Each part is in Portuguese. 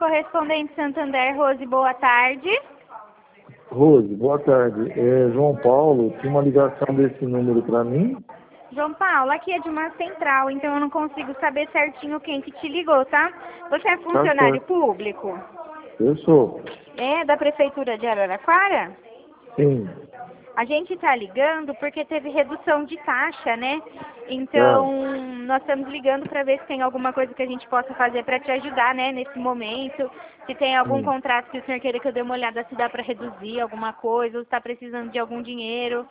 correspondente Santander, Rose, boa tarde. Rose, boa tarde. É João Paulo, tinha uma ligação desse número para mim? João Paulo, aqui é de uma central, então eu não consigo saber certinho quem que te ligou, tá? Você é funcionário público? Eu sou. É, da Prefeitura de Araraquara? Sim. A gente tá ligando porque teve redução de taxa, né? Então, nós estamos ligando para ver se tem alguma coisa que a gente possa fazer para te ajudar, né, nesse momento. Se tem algum contrato que o senhor queira que eu dê uma olhada se dá para reduzir alguma coisa, ou se está precisando de algum dinheiro.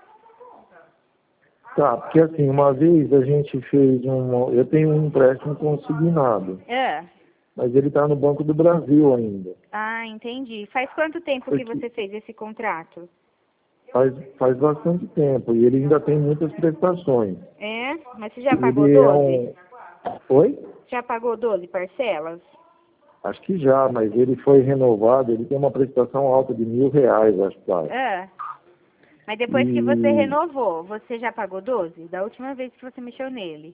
Tá, porque assim, uma vez a gente fez eu tenho um empréstimo consignado, mas ele está no Banco do Brasil ainda. Ah, entendi. Faz quanto tempo que você fez esse contrato? Faz bastante tempo, e ele ainda tem muitas prestações. É? Mas você já pagou 12? Oi? Já pagou 12 parcelas? Acho que já, mas ele foi renovado, ele tem uma prestação alta de R$ 1.000, acho que tá. Mas depois que você renovou, você já pagou 12? Da última vez que você mexeu nele?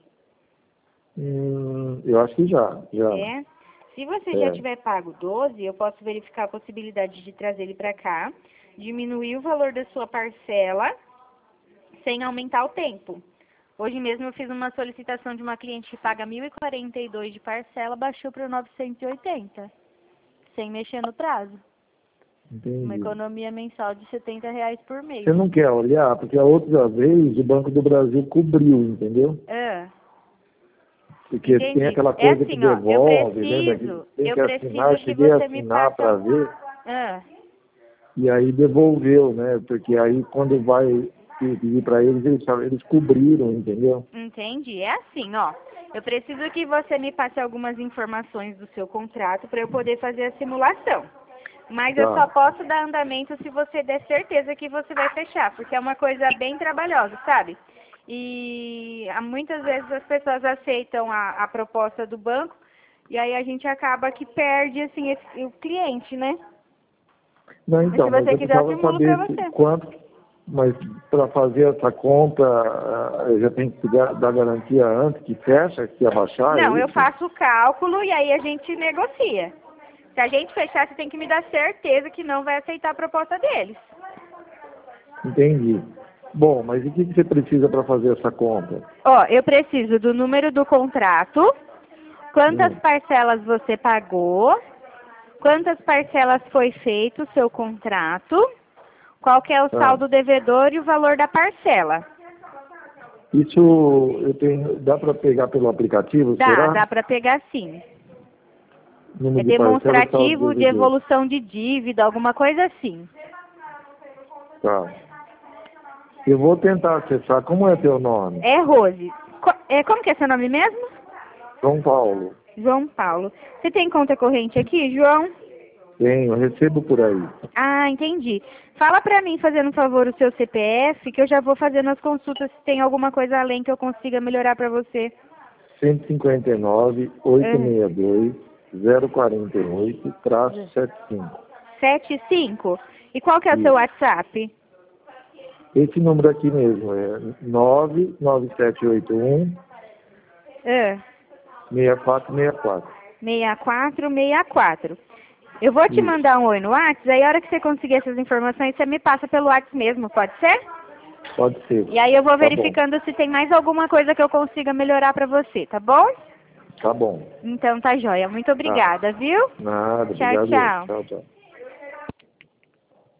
Eu acho que já. É? Se você já tiver pago 12, eu posso verificar a possibilidade de trazer ele para cá, diminuir o valor da sua parcela, sem aumentar o tempo. Hoje mesmo eu fiz uma solicitação de uma cliente que paga 1.042 de parcela, baixou para 980, sem mexer no prazo. Entendi. Uma economia mensal de R$70 por mês. Você não quer olhar? Porque a outra vez o Banco do Brasil cobriu, entendeu? Porque tem aquela coisa que devolve, lembra? Tem que assinar, cheguei a assinar para ver. E aí devolveu, né? Porque aí quando vai pedir para eles, eles cobriram, entendeu? Entendi. É assim, ó. Eu preciso que você me passe algumas informações do seu contrato para eu poder fazer a simulação. Mas eu só posso dar andamento se você der certeza que você vai fechar, porque é uma coisa bem trabalhosa, sabe? E muitas vezes as pessoas aceitam a proposta do banco e aí a gente acaba que perde, assim, o cliente, né? Não, então, mas se você quiser, eu simulo para você. Mas para fazer essa conta, já tem que dar garantia antes que fecha, que abaixar? Não, eu faço o cálculo e aí a gente negocia. Se a gente fechar, você tem que me dar certeza que não vai aceitar a proposta deles. Entendi. Bom, mas e o que você precisa para fazer essa conta? Ó, eu preciso do número do contrato, quantas parcelas você pagou, quantas parcelas foi feito o seu contrato, qual que é o saldo devedor e o valor da parcela. Isso dá para pegar pelo aplicativo, será? Dá para pegar sim. Número é demonstrativo de evolução de dívida, alguma coisa assim. Tá. Eu vou tentar acessar. Como é teu nome? É Rose. Como que é seu nome mesmo? João Paulo. João Paulo. Você tem conta corrente aqui, João? Tenho, recebo por aí. Ah, entendi. Fala pra mim, fazendo um favor, o seu CPF, que eu já vou fazendo as consultas se tem alguma coisa além que eu consiga melhorar pra você. 159-862-048-75. 75? E qual que é o seu WhatsApp? Esse número aqui mesmo, é 99781 6464. 6464. Eu vou te mandar um oi no WhatsApp, aí a hora que você conseguir essas informações, você me passa pelo WhatsApp mesmo, pode ser? Pode ser. E aí eu vou verificando se tem mais alguma coisa que eu consiga melhorar pra você, tá bom? Tá bom. Então tá joia. Muito obrigada, viu? Nada, Tchau, obrigado. tchau. Tchau.